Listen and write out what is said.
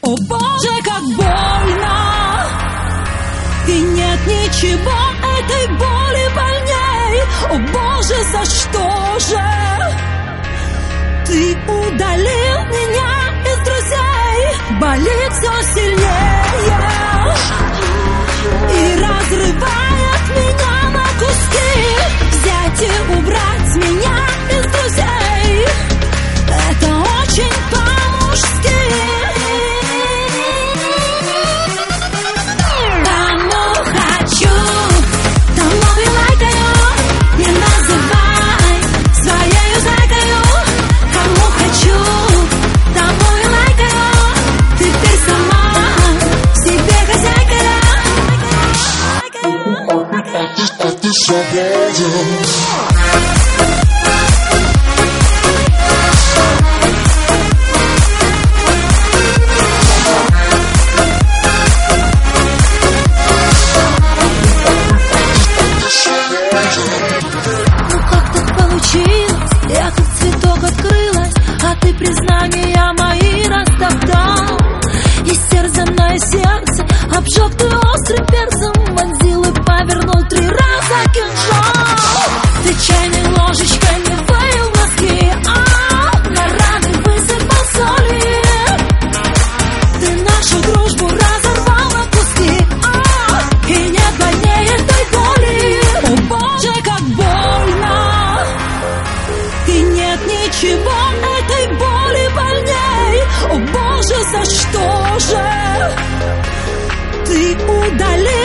О боже, как больно! И нет ничего этой боли больней. О боже, за что же ты удалил меня из друзей? Болит все сильнее и разрывает меня на куски. Взять и убрать меня из друзей — это очень по-мужски. Кому хочу, тому и лайкаю. Не называй своею зайкою. Кому хочу, тому и лайкаю. Теперь сама себе хозяйка. А ты свободен. Я как цветок открылась, а ты признания мои растоптал. Истерзанное сердце обжег ты острым перцем, вонзил и повернул 3 раза кинжал. Ты чайной ложечкой не вылил мозги, на раны высыпал соли. Ты нашу дружбу разорвал на куски, и нет больнее той боли. О боже, как больно! И нет ничего этой боли больней. О боже, за что же ты удалил